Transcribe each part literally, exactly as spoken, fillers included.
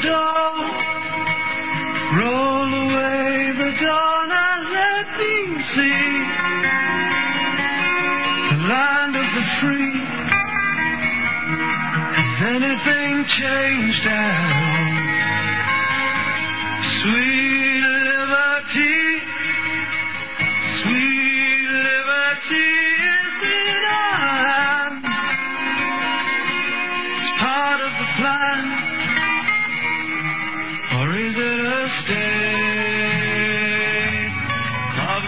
dawn, roll away the dawn and let me see the land of the free. Has anything changed now? Sweet liberty, sweet liberty is in our hands. It's part of the plan, or is it a state of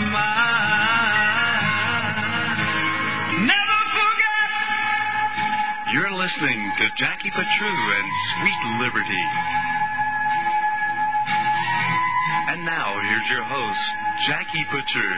mind? Never forget. You're listening to Jackie Patru and Sweet Liberty. And now, here's your host, Jackie Patru.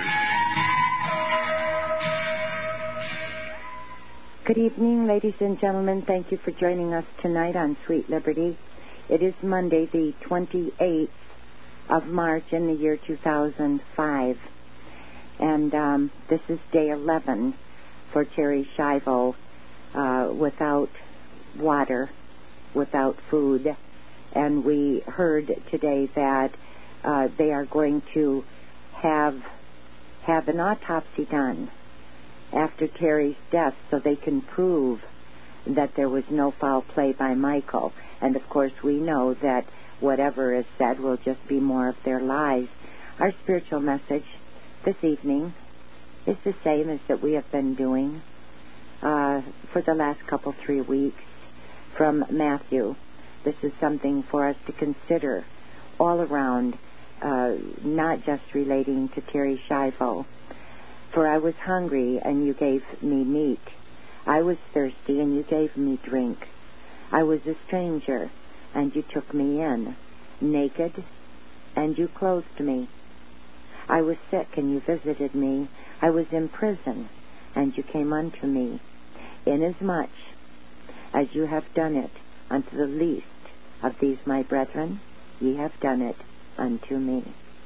Good evening, ladies and gentlemen. Thank you for joining us tonight on Sweet Liberty. It is Monday, the twenty-eighth of March in the year two thousand five. And um, this is day eleven for Terry Schiavo, uh, without water, without food. And we heard today that Uh, they are going to have have an autopsy done after Terry's death so they can prove that there was no foul play by Michael. And, of course, we know that whatever is said will just be more of their lies. Our spiritual message this evening is the same as that we have been doing uh, for the last couple, three weeks from Matthew. This is something for us to consider all around, Uh, not just relating to Terry Schiavo. For I was hungry, and you gave me meat. I was thirsty, and you gave me drink. I was a stranger, and you took me in. Naked, and you clothed me. I was sick, and you visited me. I was in prison, and you came unto me. Inasmuch as you have done it unto the least of these my brethren, ye have done it unto me.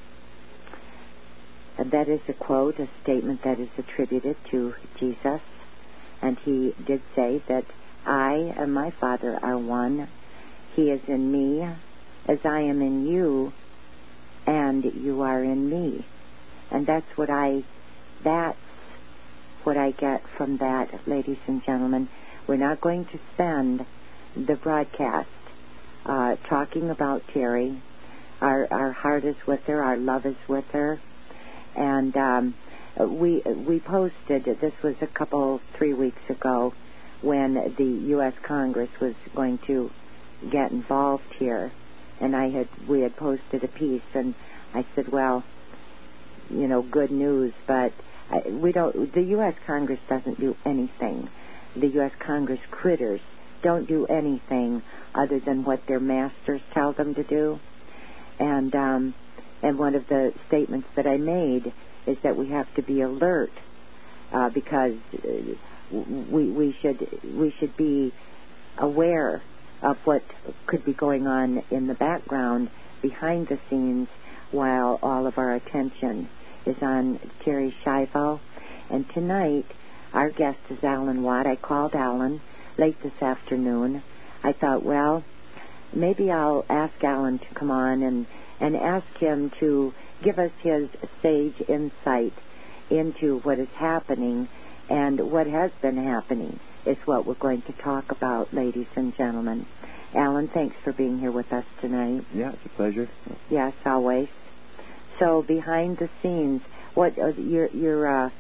And that is a quote, a statement that is attributed to Jesus. And he did say that I and my Father are one. He is in me as I am in you, and you are in me. And that's what I, that's what I get from that, ladies and gentlemen. We're not going to spend the broadcast uh, talking about Terry. Our our heart is with her. Our love is with her. And um, we we posted, this was a couple, three weeks ago, when the U S Congress was going to get involved here. And I had we had posted a piece, and I said, well, you know, good news, but I, we don't, the U S Congress doesn't do anything. The U S Congress critters don't do anything other than what their masters tell them to do. And um, and one of the statements that I made is that we have to be alert uh, because we we should we should be aware of what could be going on in the background behind the scenes while all of our attention is on Terry Schiavo. And tonight our guest is Alan Watt. I called Alan late this afternoon. I thought, well, maybe I'll ask Alan to come on and, and ask him to give us his sage insight into what is happening, and what has been happening is what we're going to talk about, ladies and gentlemen. Alan, thanks for being here with us tonight. Yeah, it's a pleasure. Yes, always. So behind the scenes, what uh, your your uh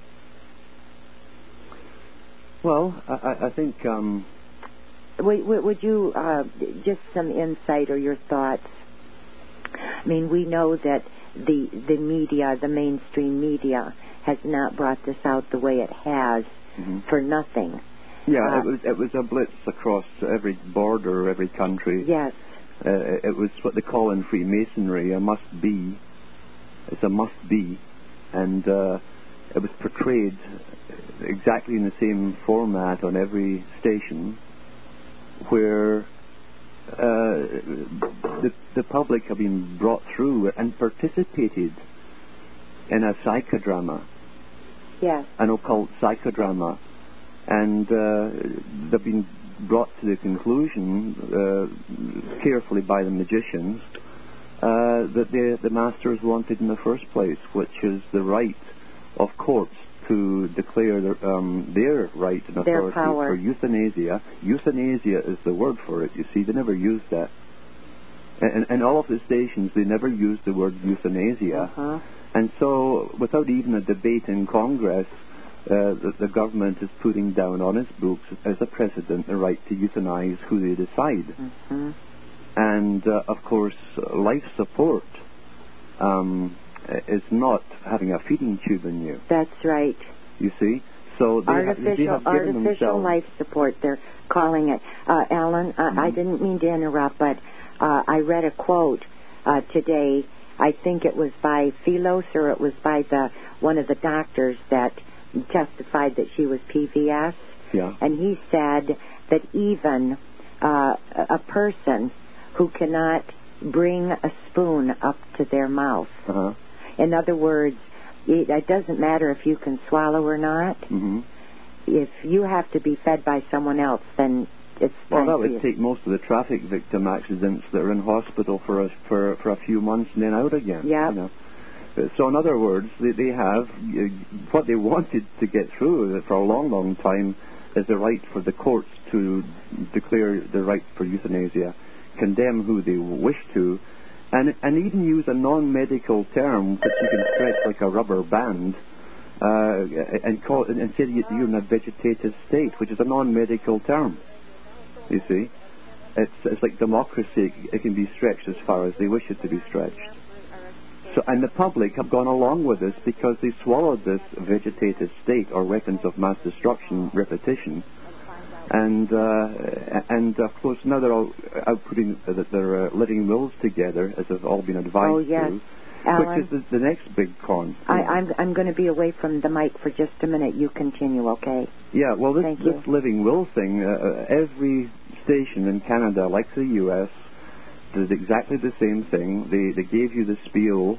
well, I, I think um Would, would you, uh, just some insight or your thoughts? I mean, we know that the the media, the mainstream media, has not brought this out the way it has mm-hmm. for nothing. Yeah, uh, it was it was a blitz across every border, every country. Yes. Uh, it was what they call in Freemasonry a must-be. It's a must-be. And uh, it was portrayed exactly in the same format on every station, where uh, the, the public have been brought through and participated in a psychodrama, yes. an occult psychodrama, and uh, they've been brought to the conclusion, uh, carefully by the magicians, uh, that the, the masters wanted in the first place, which is the right of courts to declare their, um, their right and authority for euthanasia. Euthanasia is the word for it, you see. They never used that. And in all of the stations, they never used the word euthanasia. Uh-huh. And so, without even a debate in Congress, uh, the, the government is putting down on its books as a precedent the right to euthanize who they decide. Mm-hmm. And, uh, of course, life support um, is not having a feeding tube in you. That's right. You see? So they artificial, ha- they have given artificial themselves... life support, they're calling it. Uh, Alan, uh, mm-hmm. I didn't mean to interrupt, but uh, I read a quote uh, today. I think it was by Philos, or it was by the one of the doctors that testified that she was P V S. Yeah. And he said that even uh, a person who cannot bring a spoon up to their mouth, uh-huh. in other words, it, it doesn't matter if you can swallow or not. Mm-hmm. If you have to be fed by someone else, then it's well, time that for would you. take most of the traffic victim accidents that are in hospital for a, for for a few months and then out again. Yeah. You know? So, in other words, they, they have uh, what they wanted to get through for a long, long time is the right for the courts to declare the right for euthanasia, condemn who they wish to, and and even use a non-medical term which you can stretch like a rubber band. Uh, and call and say that you're in a vegetative state, which is a non-medical term. You see, it's it's like democracy; it can be stretched as far as they wish it to be stretched. So, and the public have gone along with this because they swallowed this vegetative state, or weapons of mass destruction repetition, and uh, and of course now they're all out putting their uh, living wills together, as have all been advised oh, yes. to. Alan, which is the, the next big con. I, I'm I'm going to be away from the mic for just a minute. You continue, okay? Yeah, well, this, Thank this you. living will thing, uh, every station in Canada, like the U S, did exactly the same thing. They they gave you the spiel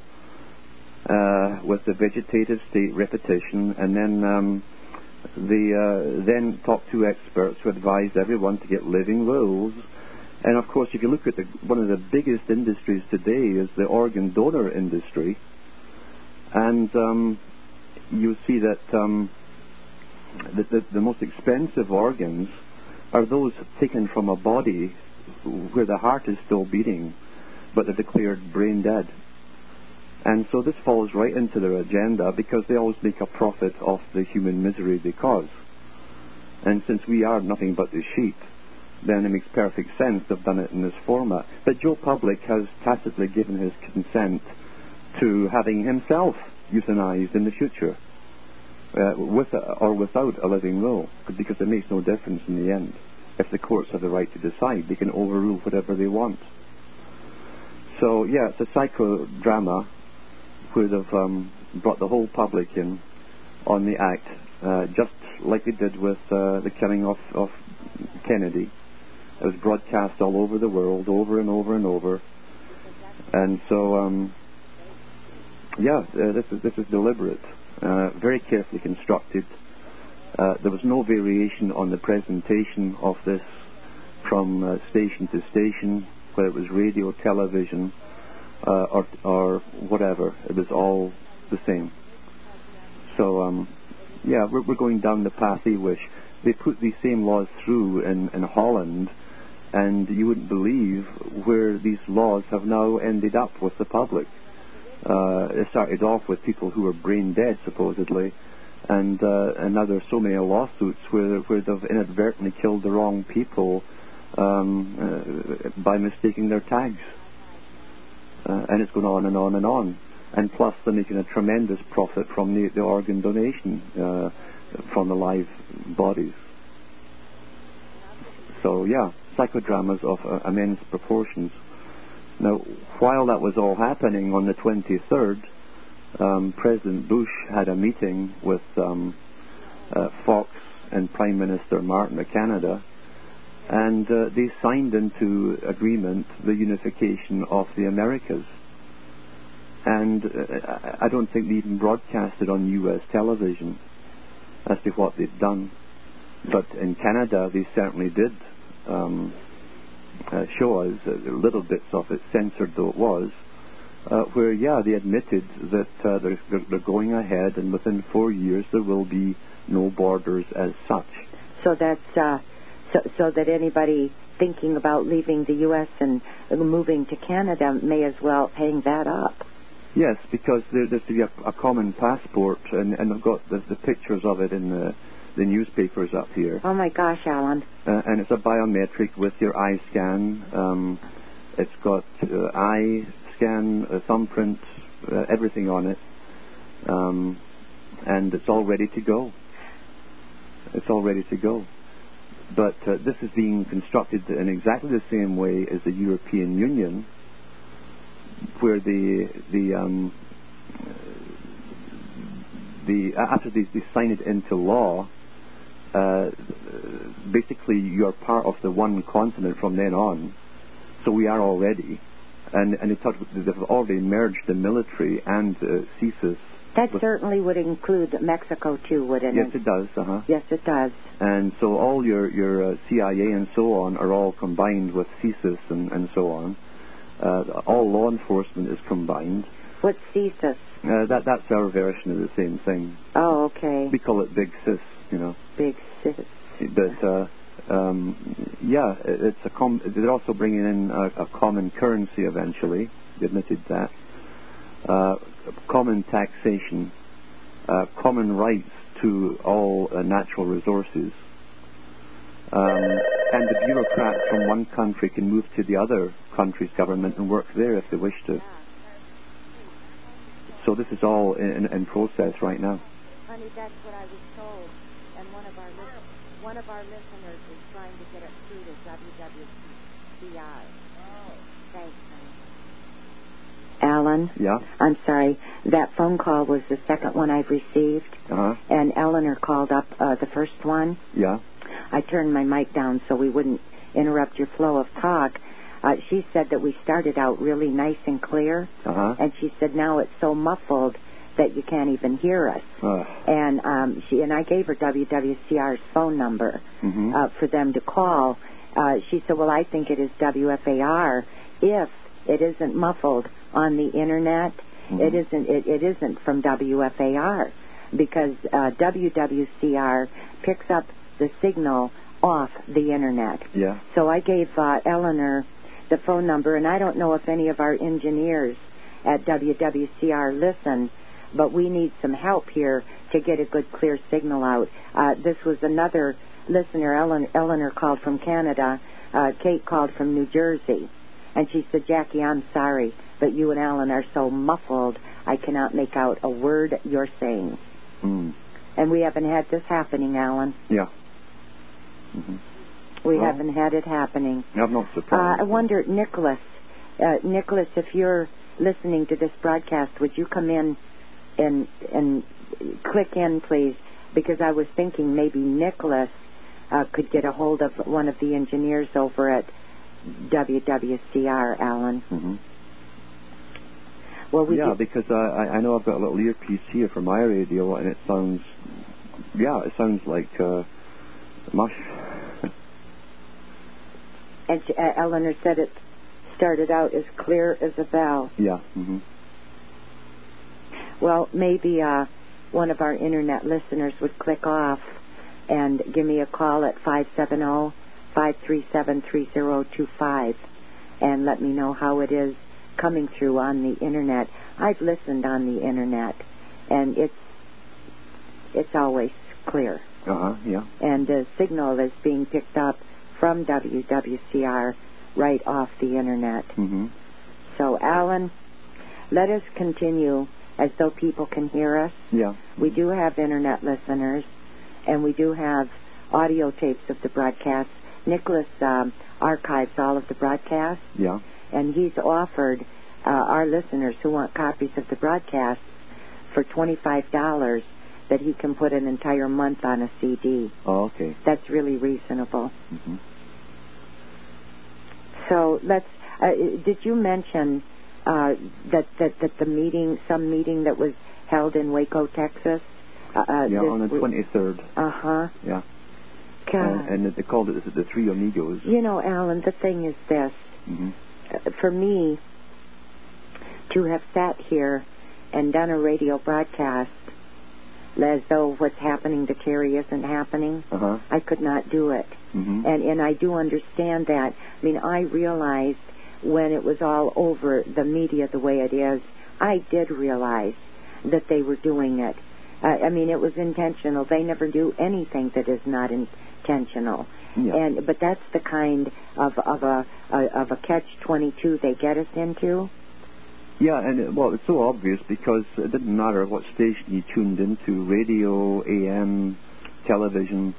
uh, with the vegetative state repetition, and then um, they uh, then talked to experts who advised everyone to get living wills. And, of course, if you look at the, one of the biggest industries today is the organ donor industry. And um, you see that um, the, the, the most expensive organs are those taken from a body where the heart is still beating, but they're declared brain dead. And so this falls right into their agenda because they always make a profit off the human misery they cause. And since we are nothing but the sheep, then it makes perfect sense they've done it in this format. But Joe Public has tacitly given his consent to having himself euthanized in the future, uh, with a, or without a living will, because it makes no difference in the end. If the courts have the right to decide, they can overrule whatever they want. So, yeah, it's a psychodrama where they've um, brought the whole public in on the act, uh, just like they did with uh, the killing of, of Kennedy. It was broadcast all over the world, over and over and over. And so, um, yeah, uh, this is this is deliberate, uh, very carefully constructed. Uh, there was no variation on the presentation of this from uh, station to station, whether it was radio, television, uh, or, or whatever. It was all the same. So, um, yeah, we're, we're going down the path they wish. They put these same laws through in, in Holland, and you wouldn't believe where these laws have now ended up with the public. Uh, it started off with people who were brain dead, supposedly, and uh, and now there's so many lawsuits where where they've inadvertently killed the wrong people um, uh, by mistaking their tags, uh, and it's going on and on and on. And plus, they're making a tremendous profit from the, the organ donation uh, from the live bodies. So yeah, psychodramas of uh, immense proportions. Now, while that was all happening on the twenty-third, um, President Bush had a meeting with um, uh, Fox and Prime Minister Martin of Canada, and uh, they signed into agreement the unification of the Americas. And uh, I don't think they even broadcast it on U S television as to what they'd done. But in Canada, they certainly did. um, uh, show us, uh, little bits of it, censored though it was, uh, where, yeah, they admitted that uh, they're, they're going ahead, and within four years there will be no borders as such. So that's uh, so, so that anybody thinking about leaving the U S and moving to Canada may as well hang that up. Yes, because there, there's to be a, a common passport, and, and I've got the, the pictures of it in the, the newspapers up here. Oh, my gosh, Alan. Uh, and it's a biometric with your eye scan. Um, it's got uh, eye scan, uh, thumbprint, uh, everything on it. Um, and it's all ready to go. It's all ready to go. But uh, this is being constructed in exactly the same way as the European Union, where the the um, the after they, they sign it into law, uh, basically you're part of the one continent from then on. So we are already, and and they talk, they've already merged the military and uh, CSIS. That certainly would include Mexico too, wouldn't yes, it? Yes, it does. Uh-huh. Yes, it does. And so all your your uh, C I A and so on are all combined with CSIS and, and so on. Uh, all law enforcement is combined. What's CSIS? Uh, that that's our version of the same thing. Oh, okay. We call it Big Sis, you know. Big Sis. But uh, um, yeah, it, it's a com- they're also bringing in a, a common currency eventually. They admitted that. Uh, common taxation, uh, common rights to all uh, natural resources, um, and the bureaucrats from one country can move to the other country's government and work there if they wish to. So this is all in, in process right now. Honey, that's what I was told, and one of our li- one of our listeners is trying to get it through to W W C R. Thanks, honey. Alan? Yeah? I'm sorry. That phone call was the second one I've received. Uh-huh. And Eleanor called up uh, the first one. Yeah? I turned my mic down so we wouldn't interrupt your flow of talk. Uh, she said that we started out really nice and clear. Uh-huh. And she said now it's so muffled that you can't even hear us. Uh. And um, she and I gave her W W C R's phone number mm-hmm. uh, for them to call. Uh, she said, well, I think it is W F A R if it isn't muffled on the internet. Mm-hmm. It isn't. It, it isn't from W F A R because uh, W W C R picks up the signal off the internet. Yeah. So I gave uh, Eleanor the phone number, and I don't know if any of our engineers at W W C R listen, but we need some help here to get a good, clear signal out. Uh, this was another listener. Ellen, Eleanor called from Canada. Uh, Kate called from New Jersey. And she said, Jackie, I'm sorry, but you and Alan are so muffled, I cannot make out a word you're saying. Mm. And we haven't had this happening, Alan. Yeah. Mm-hmm. We well, haven't had it happening. I'm not surprised. Uh, I wonder, Nicholas, uh, Nicholas, if you're listening to this broadcast, would you come in and and click in, please? Because I was thinking maybe Nicholas uh, could get a hold of one of the engineers over at W W C R, Alan. Mm-hmm. Well, we yeah, do- because uh, I, I know I've got a little earpiece here for my radio, and it sounds, yeah, it sounds like uh, mush. And she, uh, Eleanor said it started out as clear as a bell. Yeah. Mm-hmm. Well, maybe uh, one of our internet listeners would click off and give me a call at five seven zero, five three seven, three zero two five and let me know how it is coming through on the internet. I've listened on the internet, and it's it's always clear. Uh-huh, yeah. And the signal is being picked up from W W C R right off the internet. Mm-hmm. So, Alan, let us continue as though people can hear us. Yeah. We do have internet listeners, and we do have audio tapes of the broadcast. Nicholas um, archives all of the broadcasts. Yeah. And he's offered uh, our listeners who want copies of the broadcasts for twenty-five dollars that he can put an entire month on a C D. Oh, okay. That's really reasonable. Mm-hmm. So let's. Uh, did you mention uh, that, that that the meeting, some meeting that was held in Waco, Texas? Uh, yeah, this on the twenty-third. Uh huh. Yeah. God. And, and they called it the, the Three Amigos. You know, Alan, the thing is this. Mm-hmm. Uh, for me, to have sat here and done a radio broadcast as though what's happening to Terry isn't happening, Uh-huh. I could not do it. Mm-hmm. And and I do understand that. I mean, I realized when it was all over, the media the way it is, I did realize that they were doing it. Uh, I mean, it was intentional. They never do anything that is not intentional. Yeah. And but that's the kind of of a, a of a catch twenty-two they get us into. Yeah, and it, well, it's so obvious because it didn't matter what station you tuned into, radio, A M, television,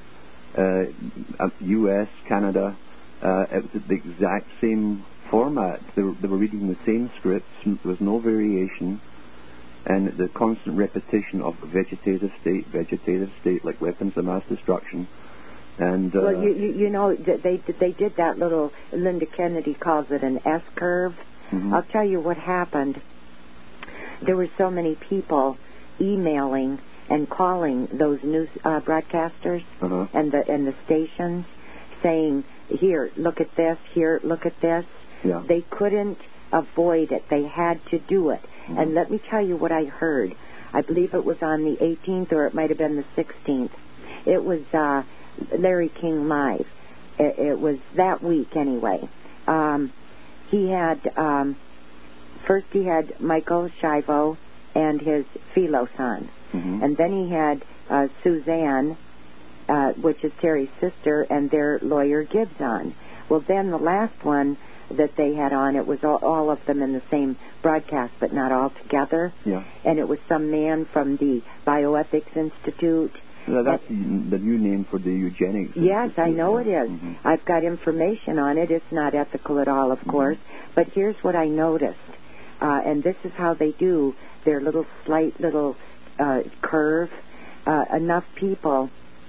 uh, U S, Canada, uh, it was the exact same format. They were, they were reading the same scripts. There was no variation. And the constant repetition of vegetative state, vegetative state, like weapons of mass destruction. And, uh, well, you, you you know they they did that little. Linda Kennedy calls it an S curve. Mm-hmm. I'll tell you what happened. There were so many people emailing and calling those news uh, broadcasters uh-huh. and the and the stations, saying, "Here, look at this. Here, look at this." Yeah. They couldn't avoid it. They had to do it. Mm-hmm. And let me tell you what I heard. I believe it was on the eighteenth or it might have been the sixteenth. It was uh, Larry King Live. It, it was that week anyway. Um, he had, um, first he had Michael Shivo and his Philos on. Mm-hmm. And then he had uh, Suzanne, uh, which is Terry's sister, and their lawyer Gibbs on. Well, then the last one that they had on, it was all, all of them in the same broadcast, but not all together. Yeah. And it was some man from the Bioethics Institute. Now, that's the, the new name for the eugenics. Yes, Institute. I know it is. Mm-hmm. I've got information on it. It's not ethical at all, of Mm-hmm. course. But here's what I noticed. Uh, and this is how they do their little slight little uh, curve. Uh, enough people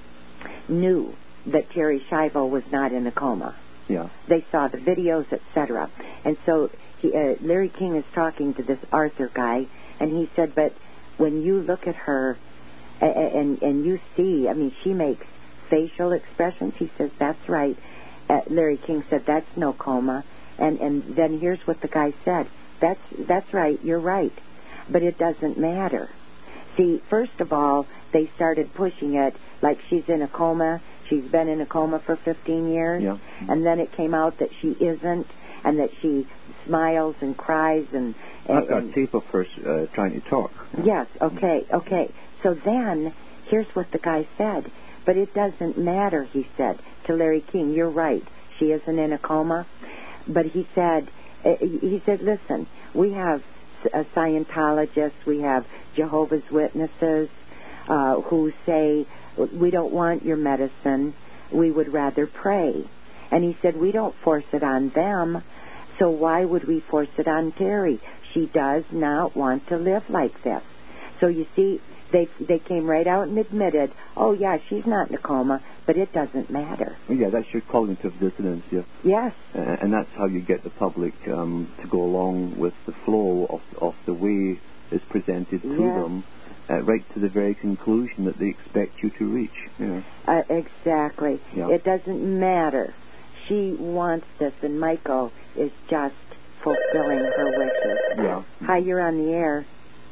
knew that Terry Shivo was not in a coma. Yeah. They saw the videos, et cetera. And so he, uh, Larry King is talking to this Arthur guy, and he said, but when you look at her and, and, and you see, I mean, she makes facial expressions. He says, that's right. Uh, Larry King said, that's no coma. And, and then here's what the guy said. That's, that's right, you're right. But it doesn't matter. See, first of all, they started pushing it like she's in a coma. She's been in a coma for fifteen years. Yeah. And then it came out that she isn't, and that she smiles and cries. And, and I've got a tape of her uh, trying to talk. Yes, okay, okay. So then, here's what the guy said. But it doesn't matter, he said to Larry King. You're right. She isn't in a coma. But he said, uh, he said, listen, we have uh, Scientologists, we have Jehovah's Witnesses uh, who say, we don't want your medicine, we would rather pray. And he said, we don't force it on them, so why would we force it on Terry? She does not want to live like this. So you see, they they came right out and admitted, oh yeah, she's not in a coma, but it doesn't matter. Yeah, that's your cognitive dissonance, yeah. Yes. Uh, and that's how you get the public um, to go along with the flow of, of the way it's presented to yes. them, uh, right to the very conclusion that they expect you to reach. You know. Uh, exactly. Yeah. It doesn't matter. She wants this, and Michael is just fulfilling her wishes. Yeah. Hi, you're on the air.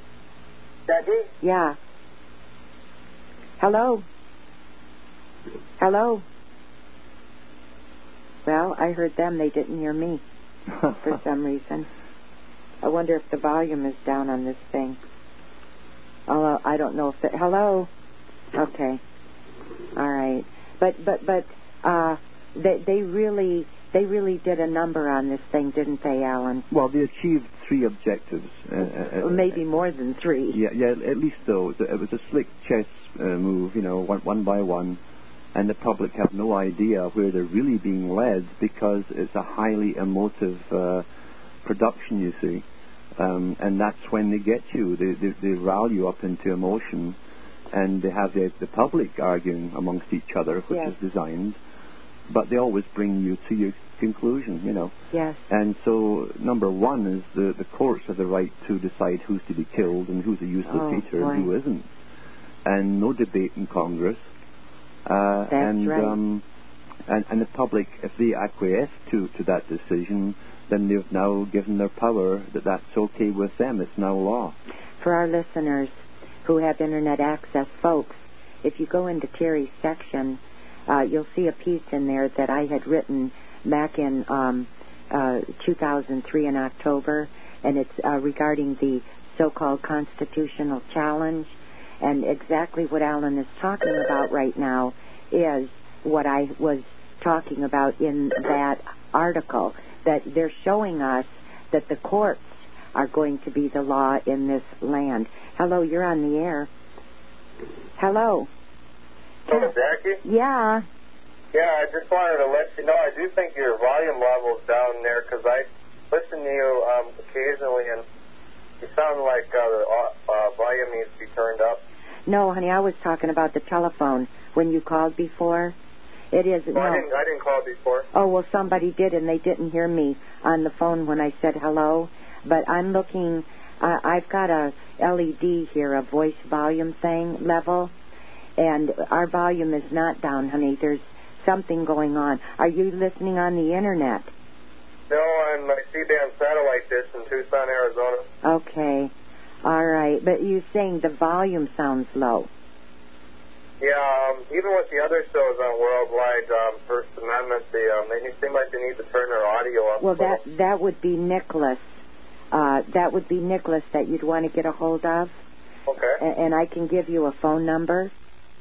Daddy? Yeah. Hello? Hello? Well, I heard them. They didn't hear me for some reason. I wonder if the volume is down on this thing. Oh, I don't know if the... Hello? Okay. All right. But, but, but, uh, they, they really... They really did a number on this thing, didn't they, Alan? Well, they achieved three objectives. Uh, uh, Maybe more than three. Yeah, yeah. At least though, it was a slick chess uh, move, you know, one, one by one, and the public have no idea where they're really being led because it's a highly emotive uh, production, you see, um, and that's when they get you. They, they they rile you up into emotion, and they have the, the public arguing amongst each other, which yes. is designed. But they always bring you to your conclusion, you know. Yes. And so, number one is the, the courts have the right to decide who's to be killed and who's a useless oh, teacher boy. and who isn't. And no debate in Congress. Uh, That's and, right. um, and and the public, if they acquiesce to, to that decision, then they've now given their power that that's okay with them. It's now law. For our listeners who have Internet access, folks, if you go into Terry's section, uh, you'll see a piece in there that I had written back in um, uh, two thousand three in October, and it's uh, regarding the so-called constitutional challenge. And exactly what Alan is talking about right now is what I was talking about in that article, that they're showing us that the courts are going to be the law in this land. Hello, you're on the air. Hello. Hello, Jackie? Yeah. Yeah, I just wanted to let you know, I do think your volume level's down there, because I listen to you um, occasionally, and you sound like uh, the uh, volume needs to be turned up. No, honey, I was talking about the telephone when you called before. It is. Oh, no. I didn't, I didn't call before. Oh, well, somebody did, and they didn't hear me on the phone when I said hello. But I'm looking, uh, I've got a L E D here, a voice volume thing level, and our volume is not down, honey. There's something going on. Are you listening on the Internet? No, on my C-band satellite dish in Tucson, Arizona. Okay. All right. But you're saying the volume sounds low. Yeah, um, even with the other shows on Worldwide um, First Amendment, the, um, they seem like they need to turn their audio up. Well, that that would be Nicholas. Uh, that would be Nicholas that you'd want to get a hold of. Okay. A- and I can give you a phone number.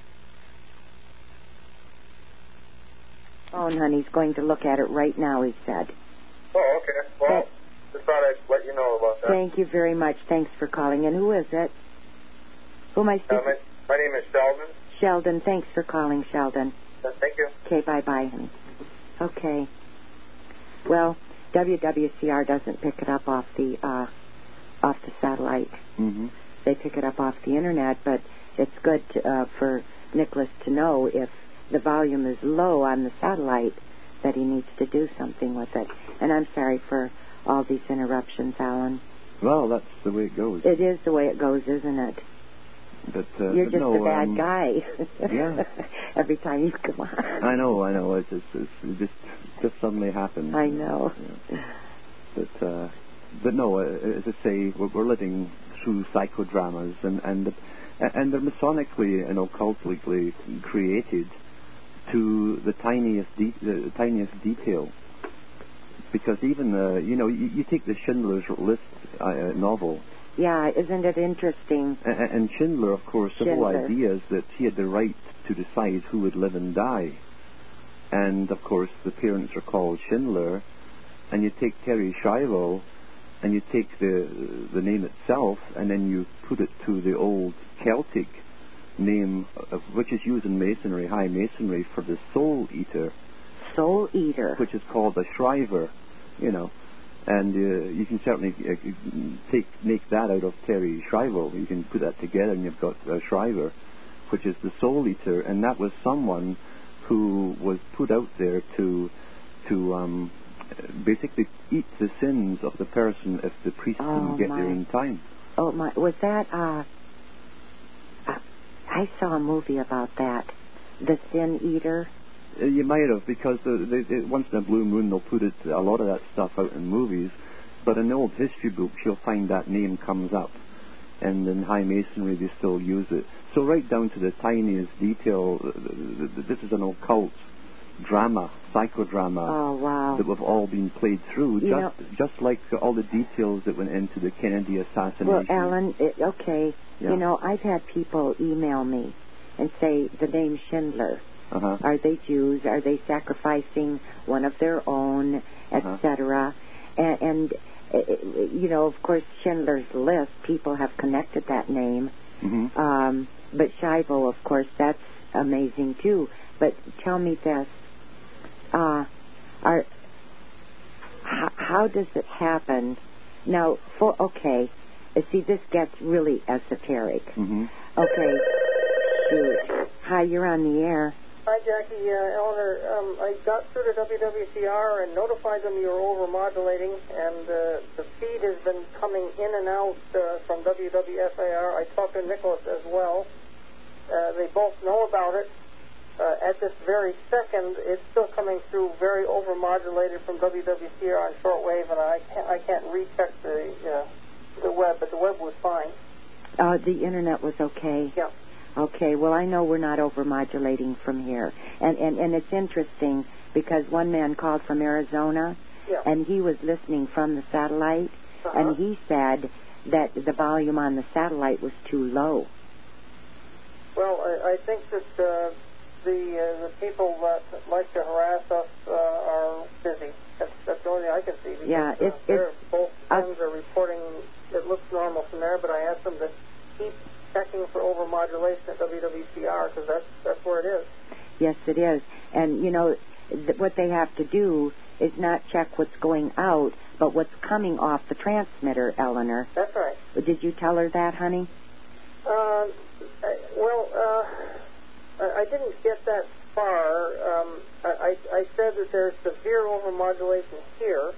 Phone, honey, he's going to look at it right now, he said. Oh, okay. Well, just thought I'd let you know about that. Thank you very much. Thanks for calling. And who is it? Who am I speaking? Uh, my, my name is Sheldon. Sheldon. Thanks for calling, Sheldon. Uh, thank you. Okay, bye-bye, honey. Okay. Well, W W C R doesn't pick it up off the uh, off the satellite. Mm-hmm. They pick it up off the Internet, but it's good to, uh, for Nicholas to know if the volume is low on the satellite that he needs to do something with it. And I'm sorry for all these interruptions, Alan. Well, that's the way it goes. It is the way it goes, isn't it? But, uh, You're but just no, a bad um, guy. Yeah. Every time you come on. I know, I know. It's, it's, it's it just just suddenly happened. I know. Yeah. But uh, but no, uh, as I say, we're, we're living through psychodramas, and and and they're masonically and occultically created to the tiniest de- the tiniest detail. Because even uh, you know, you, you take the Schindler's List uh, novel. Yeah, isn't it interesting? And, and Schindler, of course, the whole Schindler. idea is that he had the right to decide who would live and die. And, of course, the parents are called Schindler. And you take Terry Schiavo, and you take the the name itself, and then you put it to the old Celtic name, of, which is used in Masonry, High Masonry, for the Soul Eater. Soul Eater. Which is called a Shriver, you know. And uh, you can certainly uh, take make that out of Terry Schiavo. You can put that together, and you've got a Shriver, which is the Soul Eater, and that was someone who was put out there to to um, basically eat the sins of the person if the priest Oh, didn't get my. there in time. Oh my! Was that? Uh, uh, I saw a movie about that. The Sin Eater. Uh, you might have, because the, the, the, once in a blue moon they'll put it a lot of that stuff out in movies, but in the old history books you'll find that name comes up, and in High Masonry they still use it. So right down to the tiniest detail, uh, this is an occult drama, psychodrama, Oh wow! that we've all been played through, You just know- just like all the details that went into the Kennedy assassination. Well, Alan, it, okay. Yeah. You know, I've had people email me and say the name Schindler. Uh-huh. Are they Jews? Are they sacrificing one of their own, Uh-huh. et cetera? And, and uh, you know, of course, Schindler's List. People have connected that name. Mm-hmm. Um, but Schiavo, of course, that's amazing too. But tell me this: uh, are how, how does it happen? Now, for okay, uh, see, this gets really esoteric. Mm-hmm. Okay, shoot. Hi, you're on the air. Hi, Jackie. Uh, Eleanor, um, I got through to W W C R and notified them you were overmodulating, and uh, the feed has been coming in and out uh, from W W F A R. I talked to Nicholas as well. Uh, they both know about it, uh, at this very second, it's still coming through very overmodulated from W W C R on shortwave, and I can't, I can't recheck the uh, the web, but the web was fine. Uh, the internet was okay. Yeah. Okay. Well, I know we're not overmodulating from here, and and and it's interesting because one man called from Arizona, yeah. and he was listening from the satellite, uh-huh. and he said that the volume on the satellite was too low. Well, I, I think that uh, the uh, the people that like to harass us uh, are busy. That's, that's the only thing I can see. Because, Yeah, it's, uh, they're- it's both uh, friends are reporting it looks normal from there, but I asked them to keep checking for overmodulation at W W C R because that's that's where it is. yes, it is. And you know th- what they have to do is not check what's going out, but what's coming off the transmitter, Eleanor. That's right. Did you tell her that, honey? Uh, I, well, uh, I, I didn't get that far. Um, I, I, I said that there's severe overmodulation here,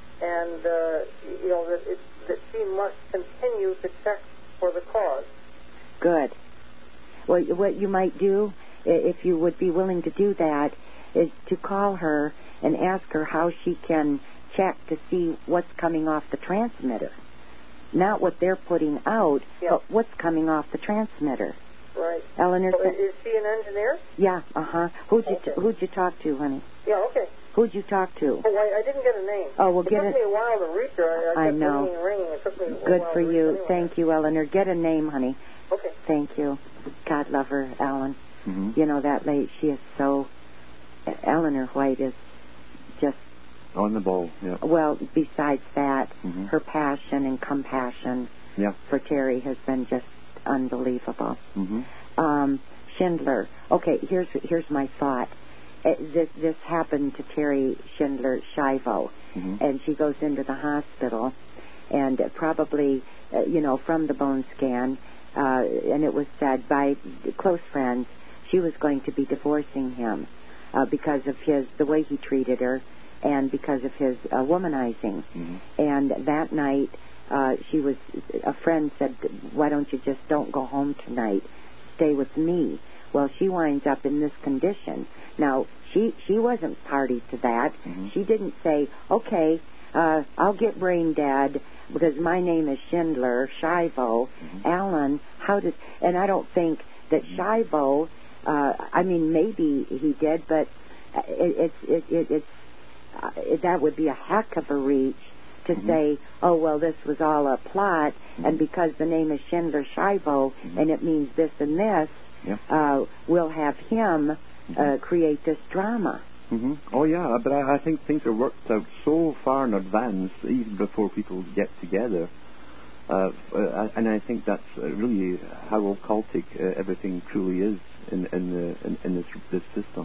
and uh, you know that it, that she must continue to check for the cause. Good. Well, what you might do, i- if you would be willing to do that, is to call her and ask her how she can check to see what's coming off the transmitter. Not what they're putting out, Yeah. but what's coming off the transmitter. Right. Eleanor, So, is, is she an engineer? yeah, uh-huh. Who'd you, Okay. t- who'd you talk to, honey? Yeah. Okay. Who'd you talk to? Oh, I, I didn't get a name. Oh, well, it get took it- me a while to reach her. I, I I kept know. ringing and ringing. It took me a Good while for to reach you. anyway. Thank you, Eleanor. Get a name, honey. Okay. Thank you. God love her, Alan. Mm-hmm. You know, that lady, she is so... Eleanor White is just... On the ball, yeah. Well, besides that, Mhm. her passion and compassion Yeah. for Terry has been just unbelievable. Mm-hmm. Um, Schindler. Okay, here's here's my thought. Uh, this this happened to Terry Schindler Shivo, Mhm. and she goes into the hospital, and uh, probably, uh, you know, from the bone scan, uh, and it was said by close friends she was going to be divorcing him uh, because of his the way he treated her, and because of his uh, womanizing. Mhm. And that night, uh, she was a friend said, "Why don't you just don't go home tonight? Stay with me." Well, she winds up in this condition. Now, she she wasn't party to that. Mhm. She didn't say, "Okay, uh, I'll get brain dead because my name is Schindler, Shivo." Mhm. Alan, how did? And I don't think that Shivo. Uh, I mean, maybe he did, but it, it's it, it, it's uh, it, that would be a heck of a reach to Mhm. say, "Oh well, this was all a plot, and because the name is Schindler Shivo, Mhm. and it means this and this, Yeah. uh, we'll have him uh, Mhm. create this drama." Mm-hmm. Oh, yeah, but I, I think things are worked out so far in advance, even before people get together. Uh, uh, and I think that's uh, really how occultic uh, everything truly is in, in, the, in, in this, this system.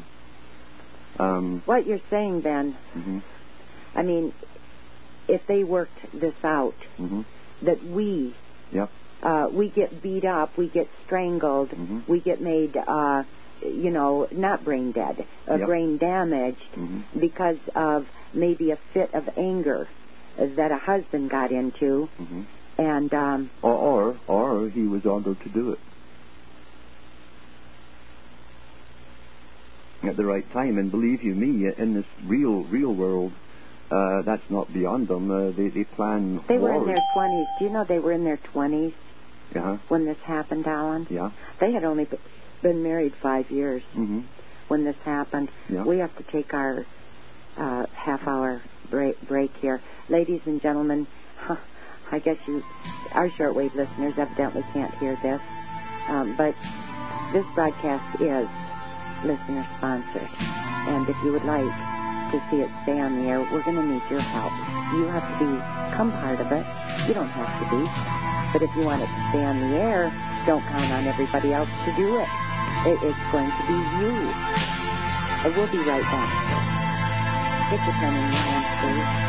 Um, What you're saying, Ben, mhm, I mean, if they worked this out, mhm, that we yep, uh, we get beat up, we get strangled, Mhm. we get made, uh, you know, not brain dead, uh, Yep. brain damaged mhm, because of maybe a fit of anger uh, that a husband got into, mhm. and um, Or, or, or he was ordered to do it at the right time. And believe you me, in this real, real world, uh, that's not beyond them. Uh, they, they plan they were in wars. their twenties. Do you know they were in their twenties Yeah, when this happened, Alan? yeah. They had only b- been married five years Mm-hmm. when this happened. Yeah. We have to take our uh, half-hour break, break here. Ladies and gentlemen, huh, I guess you, our shortwave listeners evidently can't hear this, um, but this broadcast is listener-sponsored. And if you would like to see it stay on the air, we're going to need your help. You have to become part of it. You don't have to be. But if you want it to stay on the air, don't count on everybody else to do it. it it's going to be you. Uh, we'll be right back. Get the pen in your hands, please.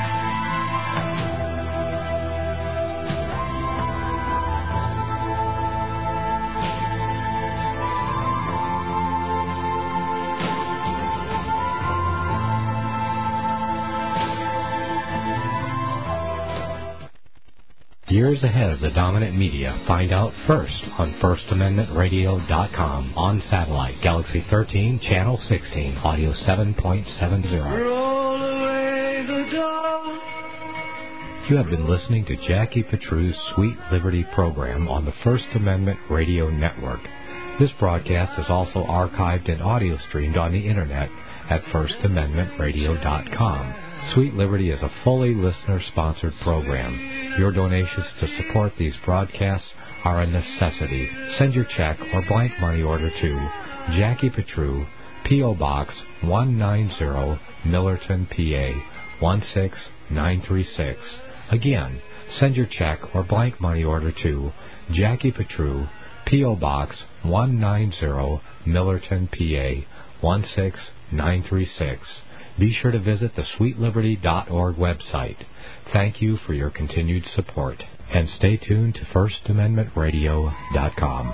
Years ahead of the dominant media, find out first on first amendment radio dot com, on satellite, Galaxy thirteen, Channel sixteen, Audio seven point seven zero. Roll away the dawn. You have been listening to Jackie Petru's Sweet Liberty program on the First Amendment Radio Network. This broadcast is also archived and audio streamed on the Internet at first amendment radio dot com. Sweet Liberty is a fully listener-sponsored program. Your donations to support these broadcasts are a necessity. Send your check or blank money order to Jackie Petru, P O. Box one ninety, Millerton, P A one six nine three six. Again, send your check or blank money order to Jackie Petru, P O. Box one ninety, Millerton, P A one six nine three six. Be sure to visit the sweet liberty dot org website. Thank you for your continued support. And stay tuned to first amendment radio dot com.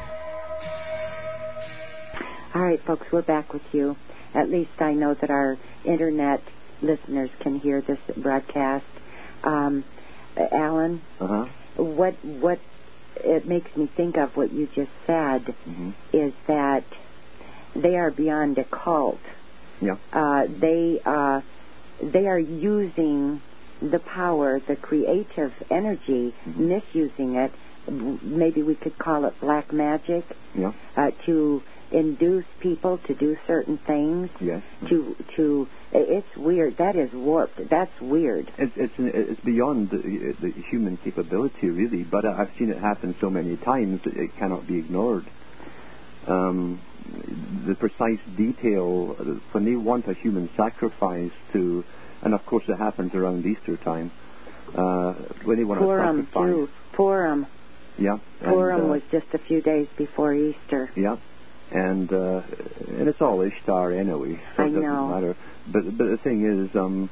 All right, folks, we're back with you. At least I know that our Internet listeners can hear this broadcast. Um, Alan, Uh-huh. what what it makes me think of what you just said Mm-hmm. is that they are beyond a cult. Yeah. Uh, they uh, they are using the power, the creative energy, Mm-hmm. misusing it. Maybe we could call it black magic. Yeah. Uh, to induce people to do certain things. Yes. To to it's weird. That is warped. That's weird. It's it's it's beyond the, the human capability, really. But I've seen it happen so many times that it cannot be ignored. Um, the precise detail when they want a human sacrifice to, and of course it happens around Easter time. Uh, when they want Purim to sacrifice. too. Purim. Yeah. Purim and, uh, was just a few days before Easter. Yeah. And uh, and it's all Ishtar anyway, so I it doesn't know. matter. But but the thing is, um,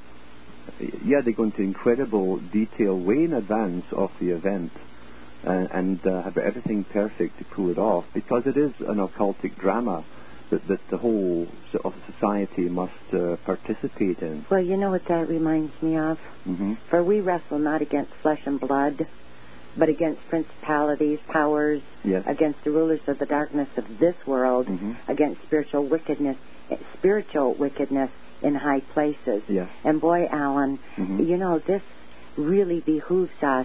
yeah, they go into incredible detail way in advance of the event, uh, and uh, have everything perfect to pull it off, because it is an occultic drama that, that the whole so- of society must uh, participate in. Well, you know what that reminds me of? Mm-hmm. For we wrestle not against flesh and blood, but against principalities, powers, Yes. against the rulers of the darkness of this world, Mhm. against spiritual wickedness, spiritual wickedness in high places. Yes. And boy, Alan, Mhm. you know, this really behooves us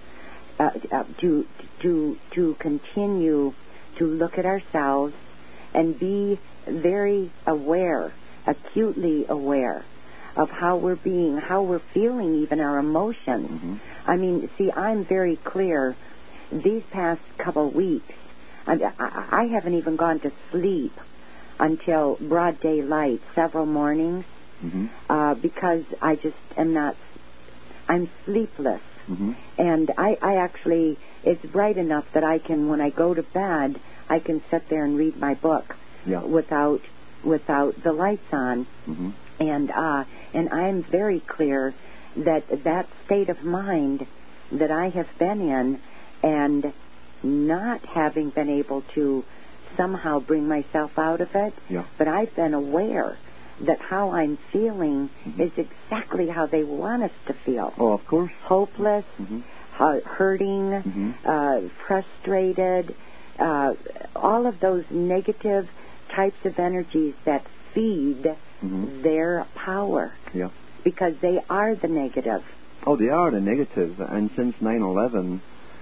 uh, uh, to to to continue to look at ourselves and be very aware, acutely aware of how we're being, how we're feeling, even our emotions. Mm-hmm. I mean, see, I'm very clear. These past couple weeks, I, I, I haven't even gone to sleep until broad daylight several mornings Mm-hmm. uh, because I just am not, I'm sleepless. Mm-hmm. And I, I actually, it's bright enough that I can, when I go to bed, I can sit there and read my book Yeah. without without the lights on. Mm-hmm. And uh, and I'm very clear that that state of mind that I have been in, and not having been able to somehow bring myself out of it, Yeah. but I've been aware that how I'm feeling Mhm. is exactly how they want us to feel. Oh, of course. Hopeless, Mm-hmm. hu- hurting, Mhm. uh, frustrated, uh, all of those negative types of energies that feed Mhm. their power, Yeah. because they are the negative. Oh, they are the negative, and since nine eleven,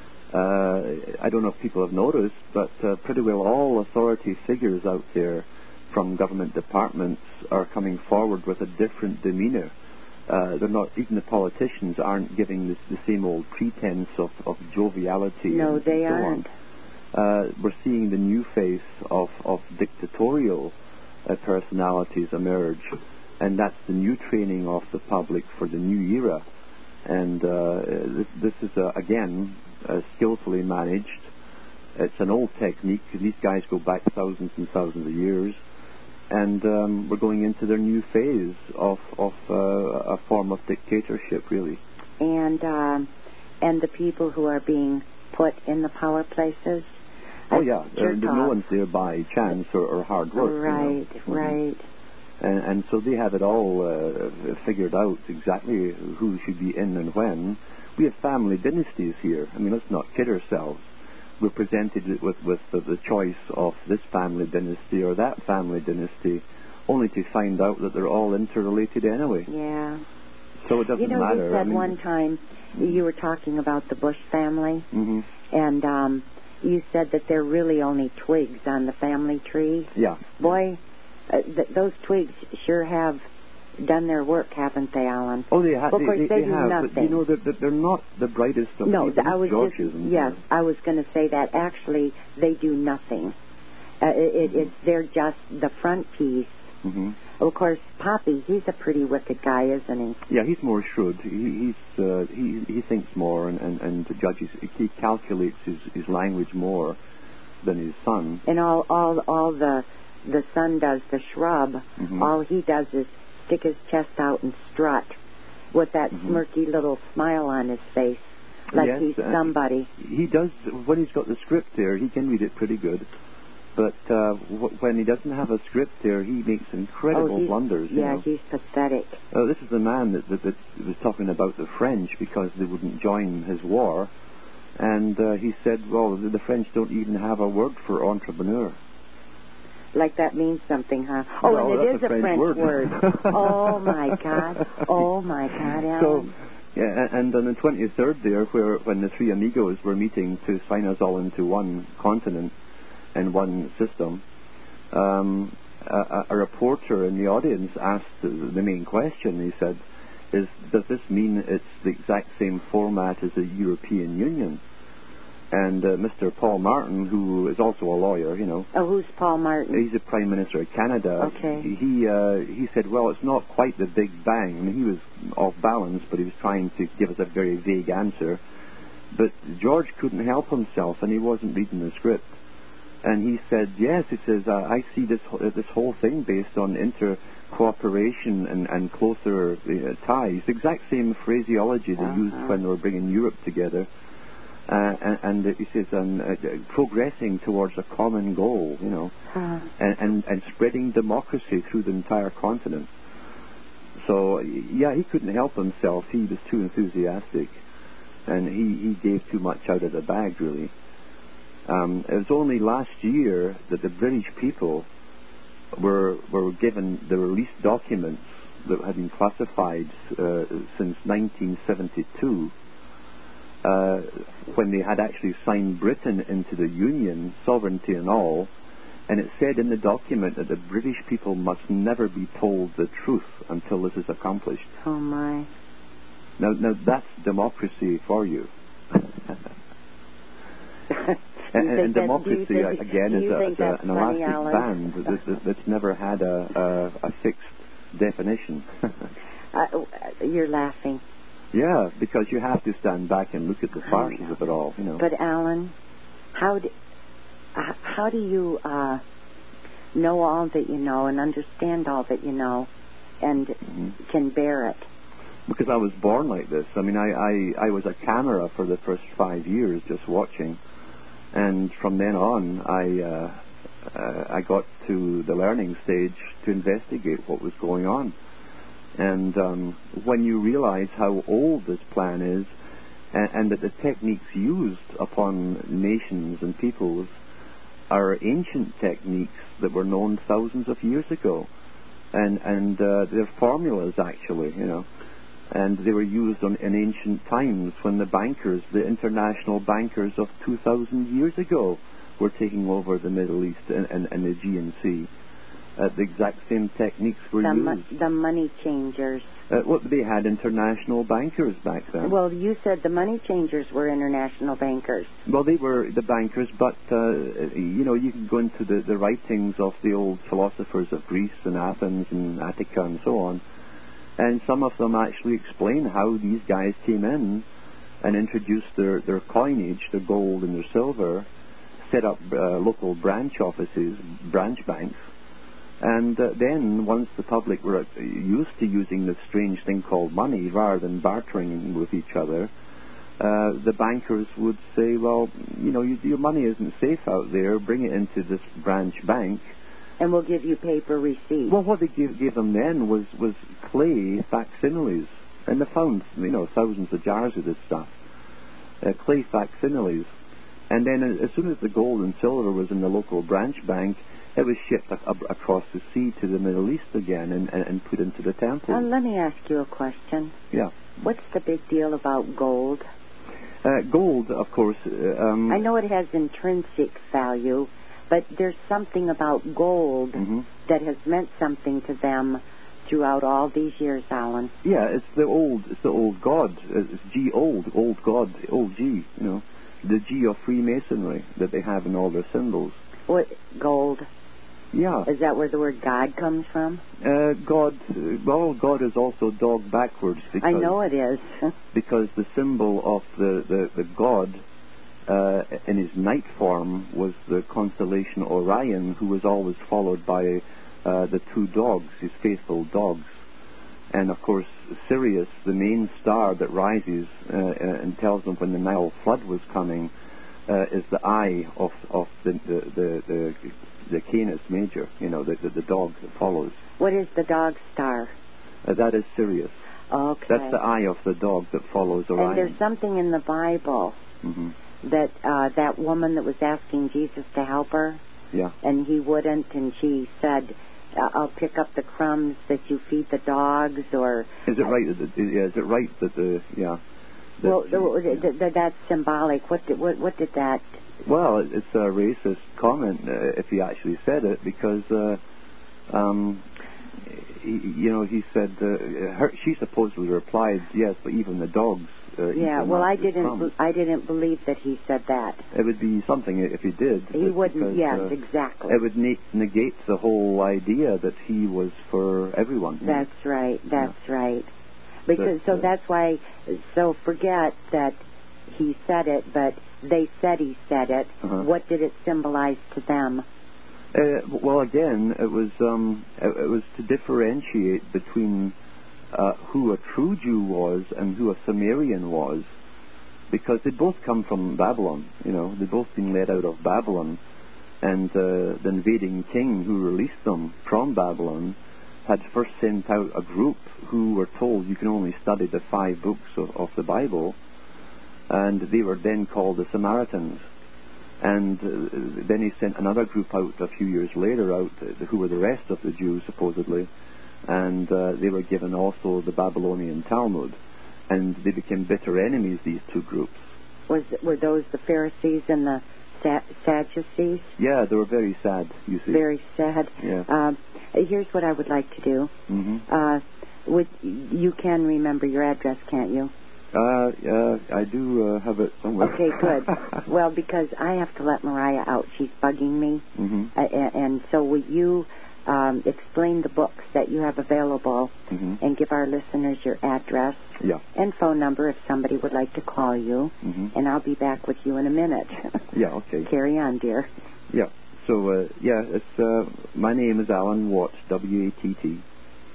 uh, I don't know if people have noticed, but uh, pretty well all authority figures out there from government departments are coming forward with a different demeanour. Uh, they're not, even the politicians aren't giving this, the same old pretense of, of joviality. No, and, they and so aren't. on. Uh, we're seeing the new face of, of dictatorial uh, personalities emerge, and that's the new training of the public for the new era. And uh, this, this is, uh, again, uh, skillfully managed. It's an old technique. These guys go back thousands and thousands of years. And um, we're going into their new phase of, of uh, a form of dictatorship, really. And um, and the people who are being put in the power places. Oh, uh, yeah. Uh, jerk no off. one's there by chance or, or hard work. Right, you know. Mhm. right. And, and so they have it all uh, figured out exactly who should be in and when, we have family dynasties here. I mean, let's not kid ourselves. We're presented with, with the, the choice of this family dynasty or that family dynasty, only to find out that they're all interrelated anyway. Yeah. So it doesn't you know, matter. You said I mean, one time you were talking about the Bush family, mm-hmm. and um, you said that they're really only twigs on the family tree. Yeah. Boy, uh, th- those twigs sure have done their work, haven't they, Alan? Oh, they, ha- of course, they, they, they do have, nothing. but you know, they're, they're not the brightest of no, people. I was Georges just, and, yes, uh, I was going to say that. Actually, they do nothing. Uh, it, mm-hmm. it's they're just the front piece. Mm-hmm. Of course, Poppy, he's a pretty wicked guy, isn't he? Yeah, he's more shrewd. He, he's uh, he he thinks more and, and, and judges. He calculates his, his language more than his son. And all all all the the son does, the shrub, mm-hmm. all he does is stick his chest out and strut with that mm-hmm. smirky little smile on his face, like yes, he's uh, somebody. He does, when he's got the script there, he can read it pretty good. But uh, w- when he doesn't have a script there, he makes incredible oh, blunders. You yeah, know. he's pathetic. Uh, this is the man that, that, that was talking about the French because they wouldn't join his war. And uh, he said, well, the, the French don't even have a word for entrepreneur. Like that means something, huh? Oh, well, and it is a a French, French word. word. Oh, my God. Oh, my God, Alan. So, yeah, and on the twenty-third there, where when the three amigos were meeting to sign us all into one continent and one system, um, a, a reporter in the audience asked the, the main question. He said, "Is does this mean it's the exact same format as the European Union?" And uh, Mister Paul Martin, who is also a lawyer, you know. Oh, who's Paul Martin? He's the Prime Minister of Canada. Okay. He uh, he said, well, it's not quite the Big Bang. I mean, he was off balance, but he was trying to give us a very vague answer. But George couldn't help himself, and he wasn't reading the script. And he said, yes, he says, uh, I see this uh, this whole thing based on inter-cooperation and, and closer uh, ties. The exact same phraseology they uh-huh. used when they were bringing Europe together. Uh, and, and uh, he says, um, uh, progressing towards a common goal, you know, uh-huh. and, and, and spreading democracy through the entire continent. So, yeah, he couldn't help himself. He was too enthusiastic, and he, he gave too much out of the bag, really. Um, it was only last year that the British people were were given the released documents that had been classified uh, since nineteen seventy-two. Uh, when they had actually signed Britain into the Union, sovereignty and all, and it said in the document that the British people must never be told the truth until this is accomplished. Oh, my. Now, now that's democracy for you. and, you and democracy, think, again, is, a, is a, an funny, elastic Alan? band that, that, that's never had a, a, a fixed definition. uh, you're laughing. Yeah, because you have to stand back and look at the farces of it all, you know. But Alan, how do, uh, how do you uh, know all that you know and understand all that you know and mm-hmm. can bear it? Because I was born like this. I mean, I, I, I was a camera for the first five years just watching. And from then on, I, uh, uh, I got to the learning stage to investigate what was going on. And um, when you realize how old this plan is, and, and that the techniques used upon nations and peoples are ancient techniques that were known thousands of years ago, and and uh, they're formulas actually, you know, and they were used on, in ancient times when the bankers, the international bankers of two thousand years ago, were taking over the Middle East and, and, and the Aegean Sea. Uh, the exact same techniques were the used. Mo- the money changers. Uh, what they had international bankers back then. Well, you said the money changers were international bankers. Well, they were the bankers, but uh, you know, you can go into the, the writings of the old philosophers of Greece and Athens and Attica and so on, and some of them actually explain how these guys came in and introduced their, their coinage, their gold and their silver, set up uh, local branch offices, branch banks. And uh, then, once the public were used to using this strange thing called money rather than bartering with each other, uh, the bankers would say, well, you know, you, your money isn't safe out there. Bring it into this branch bank. And we'll give you paper receipts. Well, what they gave, gave them then was, was clay facsimiles And they found, you know, thousands of jars of this stuff, uh, clay facsimiles. And then as soon as the gold and silver was in the local branch bank, it was shipped a- a- across the sea to the Middle East again and, and, and put into the temple. Uh, let me ask you a question. Yeah. What's the big deal about gold? Uh, gold, of course. Uh, um, I know it has intrinsic value, but there's something about gold mm-hmm. that has meant something to them throughout all these years, Alan. Yeah, it's the old, it's the old god. It's G old, old god, old G. You know, the G of Freemasonry that they have in all their symbols. What gold? Yeah. Is that where the word God comes from? Uh, God, uh, well, God is also dog backwards. Because, I know it is. because the symbol of the, the, the God uh, in his night form was the constellation Orion, who was always followed by uh, the two dogs, his faithful dogs. And, of course, Sirius, the main star that rises uh, uh, and tells them when the Nile flood was coming, uh, is the eye of, of the, the, the, the the Canis Major, you know, the, the, the dog that follows. What is the dog star? Uh, that is Sirius. Okay. That's the eye of the dog that follows Orion. And there's something in the Bible mm-hmm. that uh, that woman that was asking Jesus to help her, yeah, and he wouldn't, and she said, uh, "I'll pick up the crumbs that you feed the dogs," or is it right? That the, yeah, is it right that the yeah? That well, th- th- th- that's symbolic. What did what, what did that? Well, it's a racist comment uh, if he actually said it, because uh, um, he, you know, he said uh, her, she supposedly replied, "Yes, but even the dogs." Uh, yeah, eat well, I master's didn't. crumbs. I didn't believe that he said that. It would be something if he did. He wouldn't. Because, Yes, uh, exactly. It would ne- negate the whole idea that he was for everyone. That's right. That's yeah. right. Because but, so uh, that's why. So forget that he said it, but they said he said it. Uh-huh. What did it symbolize to them? Uh, well, again, it was um, it, it was to differentiate between uh, who a true Jew was and who a Sumerian was, because they both come from Babylon. You know, they'd both been led out of Babylon, and uh, the invading king who released them from Babylon had first sent out a group who were told you can only study the five books of, of the Bible, and they were then called the Samaritans. And uh, then he sent another group out a few years later out, uh, who were the rest of the Jews, supposedly, and uh, they were given also the Babylonian Talmud, and they became bitter enemies, these two groups. Was were those the Pharisees and the Sa- Sadducees? Yeah, they were very sad, you see. Very sad. Yeah. Um, here's what I would like to do. Mm-hmm. Uh, with, you can remember your address, can't you? Uh, uh, I do uh, have it somewhere. Okay, good. Well, because I have to let Mariah out. She's bugging me. Mm-hmm. Uh, and, and so will you um, explain the books that you have available mm-hmm. and give our listeners your address yeah. and phone number if somebody would like to call you. Mm-hmm. And I'll be back with you in a minute. Yeah, okay. Carry on, dear. Yeah. So, uh, yeah, it's uh, my name is Alan Watt, W A T T.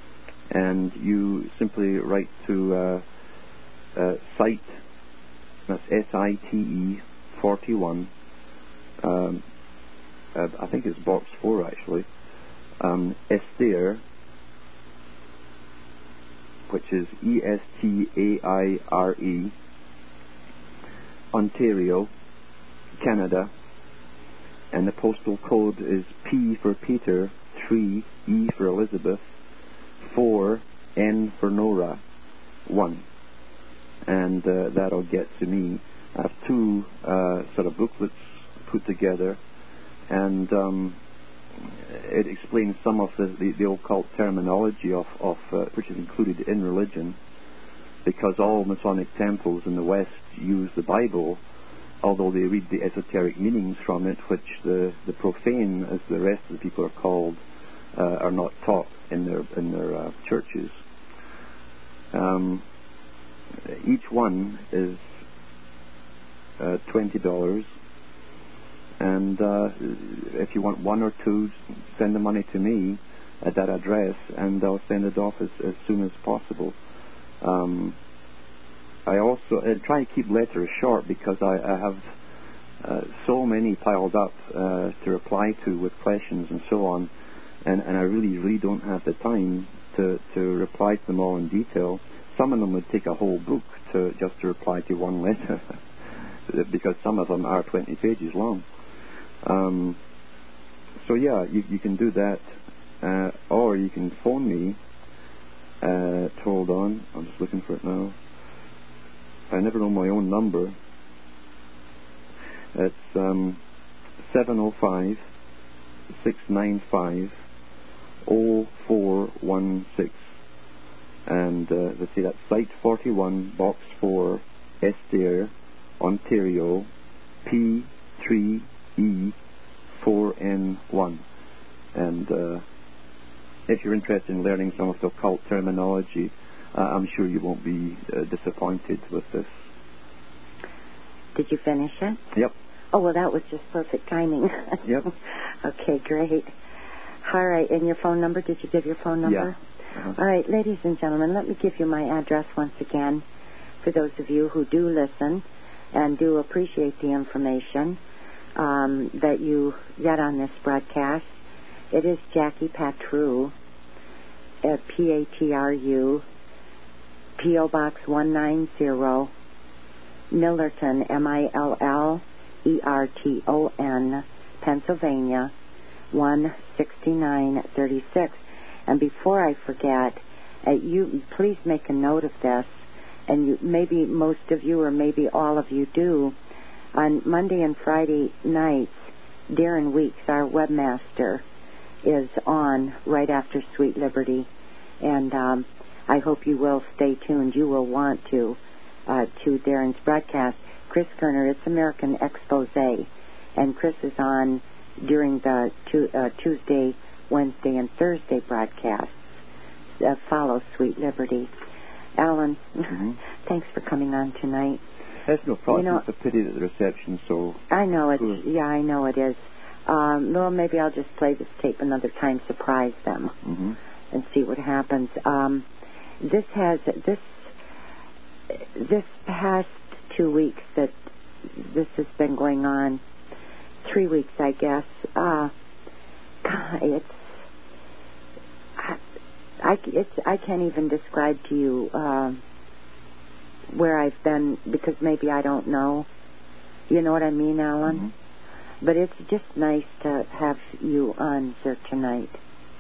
And you simply write to... Uh, Uh, site, that's S I T E forty-one, um, uh, I think it's box four actually, um, Estaire, which is E S T A I R E, Ontario, Canada, and the postal code is P for Peter, three, E for Elizabeth, four, N for Nora, one. And uh, that'll get to me. I have two uh, sort of booklets put together, and um, it explains some of the, the, the occult terminology of, of uh, which is included in religion, because all Masonic temples in the West use the Bible, although they read the esoteric meanings from it, which the, the profane, as the rest of the people are called, uh, are not taught in their in their uh, churches. Um, Each one is uh, twenty dollars, and uh, if you want one or two, send the money to me at that address, and I'll send it off as, as soon as possible. Um, I also uh, try to keep letters short, because I, I have uh, so many piled up uh, to reply to with questions and so on, and, and I really, really don't have the time to, to reply to them all in detail. some of them would take a whole book to just to reply to one letter, because some of them are twenty pages long. Um, so yeah, you, you can do that, uh, or you can phone me. Uh, hold on, I'm just looking for it now. I never know my own number. It's um, seven oh five, six nine five, oh four one six. And uh, let's see, that's Site forty-one, Box four, Estaire, Ontario, P three E four N one. And uh, if you're interested in learning some of the occult terminology, uh, I'm sure you won't be uh, disappointed with this. Did you finish it? Yep. Oh, well, that was just perfect timing. Yep. Okay, great. All right, and your phone number? Did you give your phone number? Yeah. Uh-huh. All right, ladies and gentlemen, let me give you my address once again for those of you who do listen and do appreciate the information um, that you get on this broadcast. It is Jackie Patru, uh, P A T R U, P O Box one ninety, Millerton, M I L L E R T O N, Pennsylvania, one sixty-nine thirty-six. And before I forget, uh, you please make a note of this, and you, maybe most of you or maybe all of you do. On Monday and Friday nights, Darren Weeks, our webmaster, is on right after Sweet Liberty, and um, I hope you will stay tuned. You will want to uh, to Darren's broadcast. Chris Kerner, it's American Expose, and Chris is on during the tu- uh, Tuesday, Wednesday, and Thursday broadcasts. Uh, follow Sweet Liberty. Alan, mm-hmm. Thanks for coming on tonight. That's no problem. You know, it's a pity that the reception so... I know it's... Good. Yeah, I know it is. Um, well, maybe I'll just play this tape another time, surprise them, mm-hmm. and see what happens. Um, this has... This, this past two weeks that this has been going on, three weeks, I guess, uh, God, it's... I, it's, I can't even describe to you uh, where I've been, because maybe I don't know. You know what I mean, Alan? Mm-hmm. But it's just nice to have you on here tonight.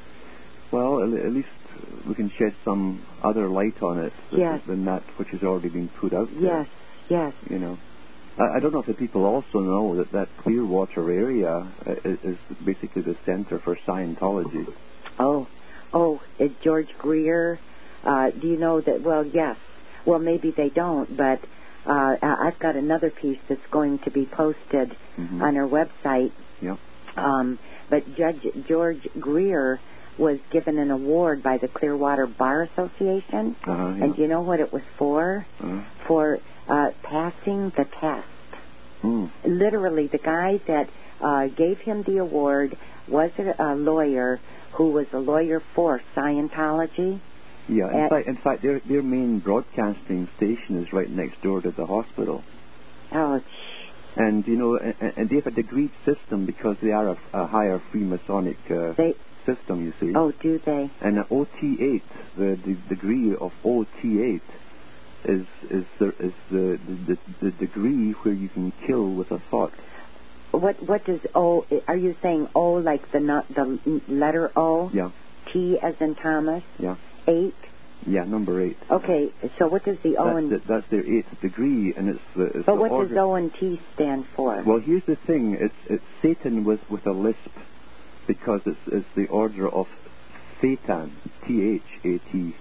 Well, at least we can shed some other light on it yes. than that which has already been put out there. Yes, yes. You know, I, I don't know if the people also know that that Clearwater area is, is basically the center for Scientology. Oh. Oh, is George Greer, uh, do you know that, well, yes. Well, maybe they don't, but uh, I've got another piece that's going to be posted mm-hmm. on our website. Yep. Um, but Judge George Greer was given an award by the Clearwater Bar Association. Uh-huh, yeah. And do you know what it was for? Uh-huh. For uh, passing the test. Mm. Literally, the guy that uh, gave him the award was a, a lawyer who was a lawyer for Scientology. Yeah, in At, fact, in fact, their their main broadcasting station is right next door to the hospital. Oh, and you know, and, and they have a degreed system because they are a, a higher Freemasonic uh, they, system. You see. Oh, do they? And an O T eight, the, the degree of O T eight, is is the is the, the the degree where you can kill with a thought. What what does O? Are you saying O like the not the letter O? Yeah. T as in Thomas. Yeah. Eight. Yeah, number eight. Okay, so what does the O that's and the, that's their eighth degree, and it's the. It's but the what order. does O and T stand for? Well, here's the thing: it's it's Satan with with a lisp, because it's it's the order of Satan. T H A T.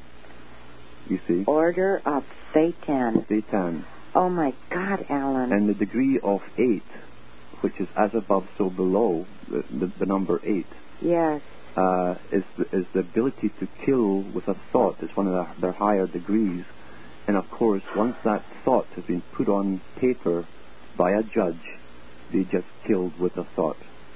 You see. Order of Satan. Satan. Oh my God, Alan. And the degree of eight, which is as above, so below, the, the, the number eight. Yes. Uh, is the, is the ability to kill with a thought. It's one of the, their higher degrees. And of course, once that thought has been put on paper by a judge, they just killed with a thought.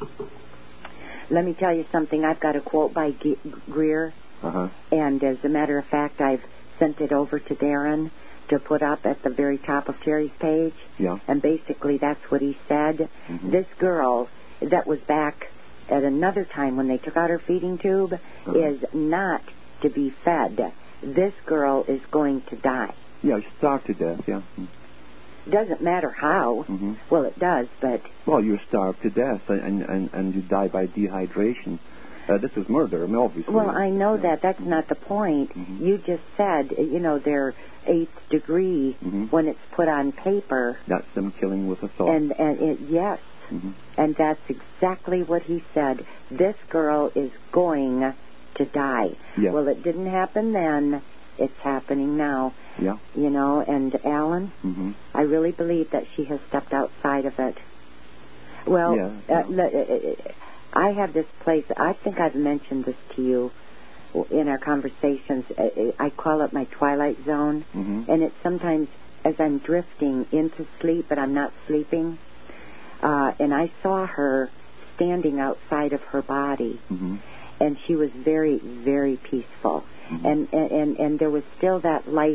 Let me tell you something. I've got a quote by G- Greer. Uh-huh. And as a matter of fact, I've sent it over to Darren to put up at the very top of Terry's page. Yeah. And basically that's what he said. Mm-hmm. This girl that was back at another time when they took out her feeding tube uh-huh. is not to be fed. this girl is going to die. Yeah, starved to death, yeah. Mm. Doesn't matter how. Mm-hmm. Well, it does, but... Well, you're starved to death, and, and, and you die by dehydration. Uh, this is murder, I mean, obviously. Well, I know yeah. that. That's not the point. Mm-hmm. You just said, you know, they're eighth degree mm-hmm. when it's put on paper. That's them killing with a thought. And, and it, yes. Mm-hmm. And that's exactly what he said. This girl is going to die. Yeah. Well, it didn't happen then. It's happening now. Yeah. You know, and Alan, mm-hmm. I really believe that she has stepped outside of it. Well, yeah, uh, yeah. l- I have this place. I think I've mentioned this to you in our conversations. I call it my twilight zone. Mm-hmm. And it's sometimes as I'm drifting into sleep, but I'm not sleeping. Uh, and I saw her standing outside of her body. Mm-hmm. And she was very, very peaceful. Mm-hmm. And, and, and there was still that life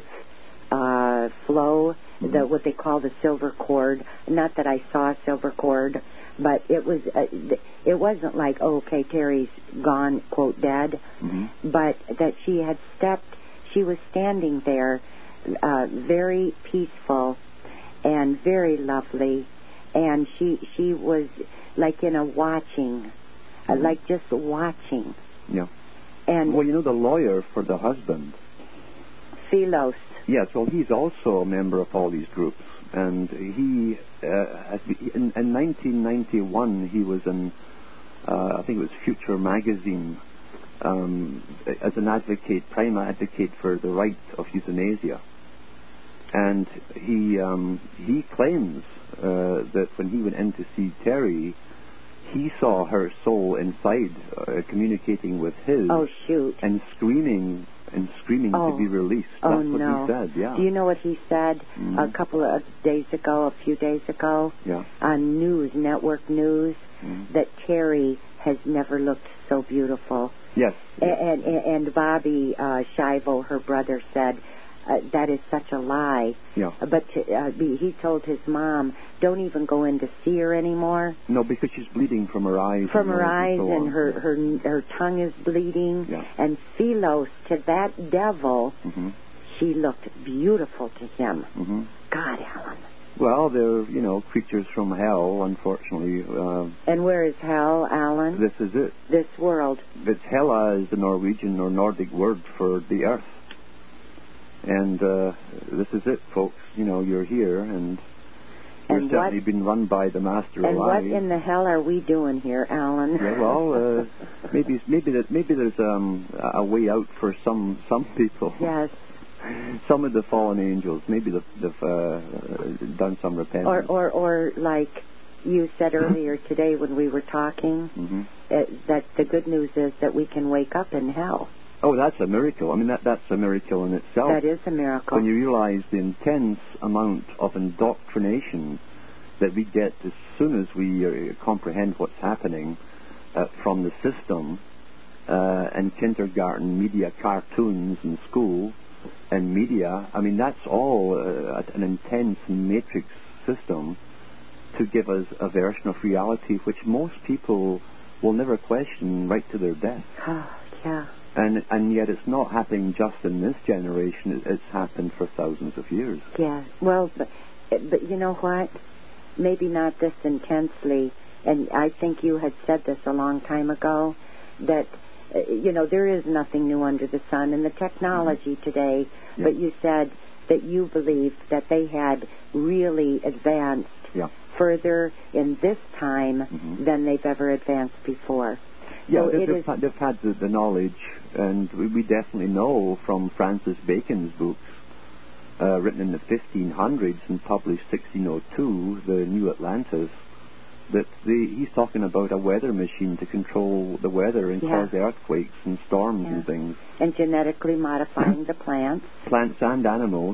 uh, flow, mm-hmm. the, what they call the silver cord. Not that I saw a silver cord, but it was uh, it wasn't like, oh, okay, Terry's gone, quote, dead, mm-hmm. but that she had stepped, she was standing there uh, very peaceful and very lovely, and she she was like in a watching, uh, like just watching. Yeah. And well, you know, the lawyer for the husband, Philos. Yes, well, he's also a member of all these groups. And he, uh, in, in nineteen ninety-one, he was in, uh, I think it was Future magazine, um, as an advocate, prime advocate for the right of euthanasia. And he um, he claims uh, that when he went in to see Terry, he saw her soul inside, uh, communicating with his. Oh, shoot. And screaming and screaming oh. to be released. That's oh, what no. he said, yeah. Do you know what he said mm-hmm. a couple of days ago, a few days ago, yeah. on news, network news, mm-hmm. that Terry has never looked so beautiful. Yes. And, and, and Bobby uh, Shivo, her brother, said, Uh, that is such a lie. Yeah. But to, uh, he told his mom, don't even go in to see her anymore. No, because she's bleeding from her eyes. From her eyes, and, so and her, her her tongue is bleeding. Yeah. And Philos, to that devil, mm-hmm. she looked beautiful to him. Mm-hmm. God, Alan. Well, they're, you know, creatures from hell, unfortunately. Uh, and where is hell, Alan? This is it. This world. It's Hela is the Norwegian or Nordic word for the earth. And uh, this is it, folks. You know, you're here, and you're and certainly what, being run by the Master and alive. And what in the hell are we doing here, Alan? Yeah, well, uh, maybe maybe that maybe there's um, a way out for some some people. Yes. Some of the fallen angels. Maybe they've, they've uh, done some repentance. Or, or, or like you said earlier today when we were talking, mm-hmm. uh, that the good news is that we can wake up in hell. Oh, that's a miracle. I mean, that that's a miracle in itself. That is a miracle. When you realize the intense amount of indoctrination that we get as soon as we uh, comprehend what's happening uh, from the system uh, and kindergarten media, cartoons and school and media, I mean, that's all uh, an intense matrix system to give us a version of reality which most people will never question right to their death. Oh, yeah. And and yet it's not happening just in this generation. It's happened for thousands of years. Yeah. Well, but, but you know what? Maybe not this intensely. And I think you had said this a long time ago, that, uh, you know, there is nothing new under the sun in the technology mm-hmm. today. Yeah. But you said that you believed that they had really advanced yeah. further in this time mm-hmm. than they've ever advanced before. Yeah, so they've, it they've, is, had, they've had the, the knowledge, and we, we definitely know from Francis Bacon's books, uh, written in the fifteen hundreds and published sixteen oh two, the New Atlantis, that the, he's talking about a weather machine to control the weather and yeah. cause earthquakes and storms yeah. and things. And genetically modifying the plants. Plants and animals.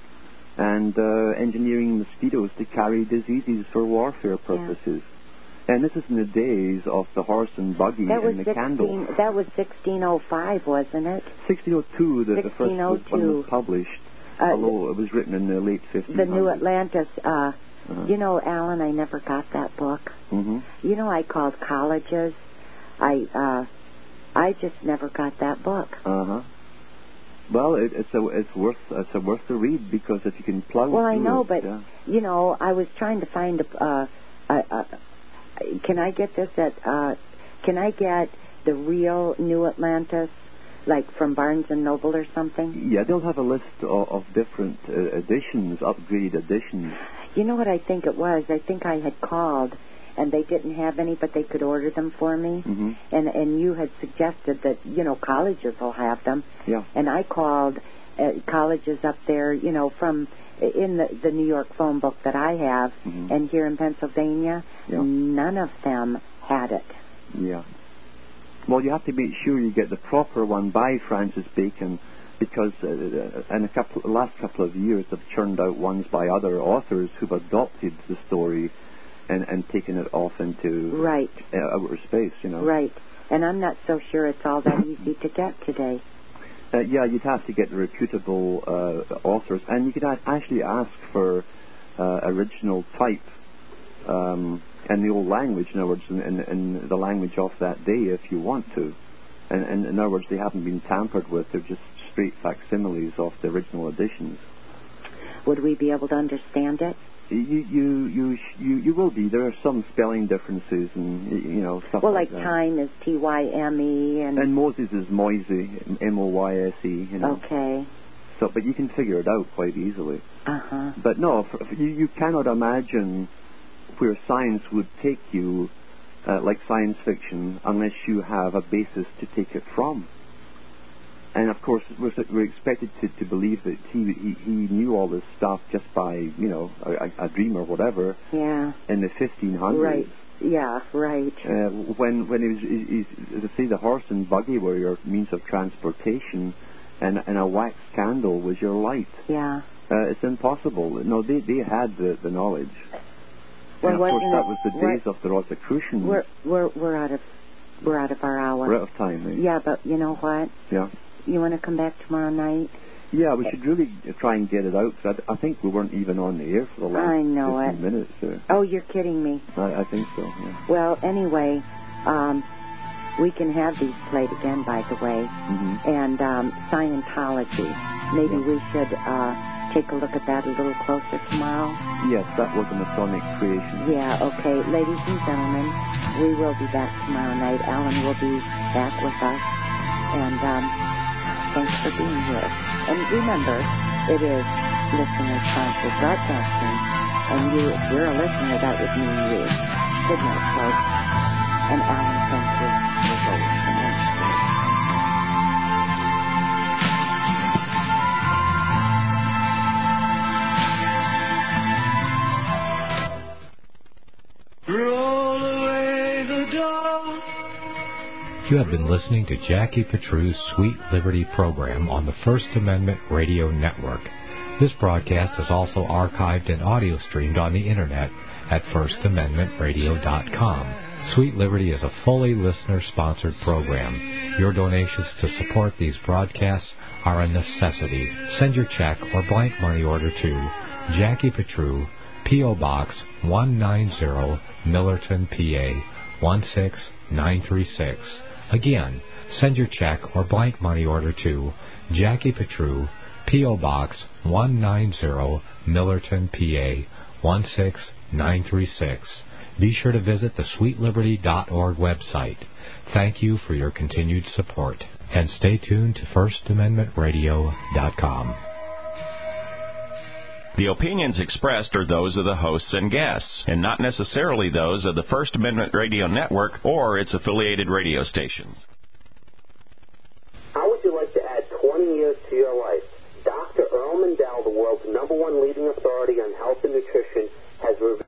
And uh, engineering mosquitoes to carry diseases for warfare purposes. Yeah. And this is in the days of the horse and buggy that and the candle. That was sixteen oh five, wasn't it? sixteen oh two, the, the first one was published, uh, although it was written in the late fifteen hundreds. The New Atlantis. Uh, uh-huh. You know, Alan, I never got that book. Mm-hmm. You know, I called colleges. I uh, I just never got that book. Uh-huh. Well, it, it's a it's worth it's a worth the read because if you can plow Well, I through know, it, but yeah. you know, I was trying to find a. Uh, a, a can I get this at? Uh, can I get the real New Atlantis, like from Barnes and Noble or something? Yeah, they'll have a list of, of different uh, editions, upgraded editions. You know what I think it was? I think I had called, and they didn't have any, but they could order them for me. Mm-hmm. And and you had suggested that, you know, colleges will have them. Yeah. And I called uh, colleges up there, you know, from in the, the New York phone book that I have, mm-hmm. and here in Pennsylvania, yeah. none of them had it. Yeah. Well, you have to make sure you get the proper one by Francis Bacon, because uh, in a couple, the last couple of years they've churned out ones by other authors who've adopted the story and, and taken it off into right. uh, outer space, you know. Right. And I'm not so sure it's all that easy to get today. Uh, yeah, you'd have to get reputable uh, authors, and you could a- actually ask for uh, original type um, in the old language, in other words, in, in, in the language of that day, if you want to. And, and in other words, they haven't been tampered with; they're just straight facsimiles of the original editions. Would we be able to understand it? You you you you you will be. There are some spelling differences, and you know stuff well, like, like that. time is T Y M E, and and Moses is Moise, M O Y S E. You know. Okay. So, but you can figure it out quite easily. Uh huh. But no, for, you you cannot imagine where science would take you, uh, like science fiction, unless you have a basis to take it from. And of course, we're, we're expected to, to believe that he, he he knew all this stuff just by, you know, a, a dream or whatever. Yeah. In the fifteen hundreds. Right. Yeah. Right. Uh, when when it was, he, he, to say the horse and buggy were your means of transportation, and and a wax candle was your light. Yeah. Uh, it's impossible. No, they they had the, the knowledge. Well, and of course, it, that was the days of the Rosicrucians. We're we're we're out of we're out of our hour. We're out of time. Eh? Yeah, but you know what? Yeah. You want to come back tomorrow night? Yeah, we should really try and get it out. Cause I, I think we weren't even on the air for the last I know fifteen it. minutes. Uh, oh, you're kidding me. I, I think so, yeah. Well, anyway, um, we can have these played again, by the way. Mm-hmm. And um, Scientology. Maybe yeah. we should uh, take a look at that a little closer tomorrow. Yes, that was a Masonic creation. Yeah, okay. Ladies and gentlemen, we will be back tomorrow night. Alan will be back with us. And um, thanks for being here. And remember, it is listener-sponsored broadcasting. And you, if you're a listener, that would mean you. Good night, folks. And Alan sends his results. Roll away the dark. You have been listening to Jackie Petru's Sweet Liberty program on the First Amendment Radio Network. This broadcast is also archived and audio streamed on the Internet at first amendment radio dot com. Sweet Liberty is a fully listener-sponsored program. Your donations to support these broadcasts are a necessity. Send your check or blank money order to Jackie Petru, P O. Box one ninety, Millerton, P A one six nine three six. Again, send your check or blank money order to Jackie Petru, P O. Box one ninety, Millerton, P A one six nine three six. Be sure to visit the sweet liberty dot org website. Thank you for your continued support. And stay tuned to first amendment radio dot com. The opinions expressed are those of the hosts and guests, and not necessarily those of the First Amendment Radio Network or its affiliated radio stations. How would you like to add twenty years to your life? Doctor Earl Mindell, the world's number one leading authority on health and nutrition, has revealed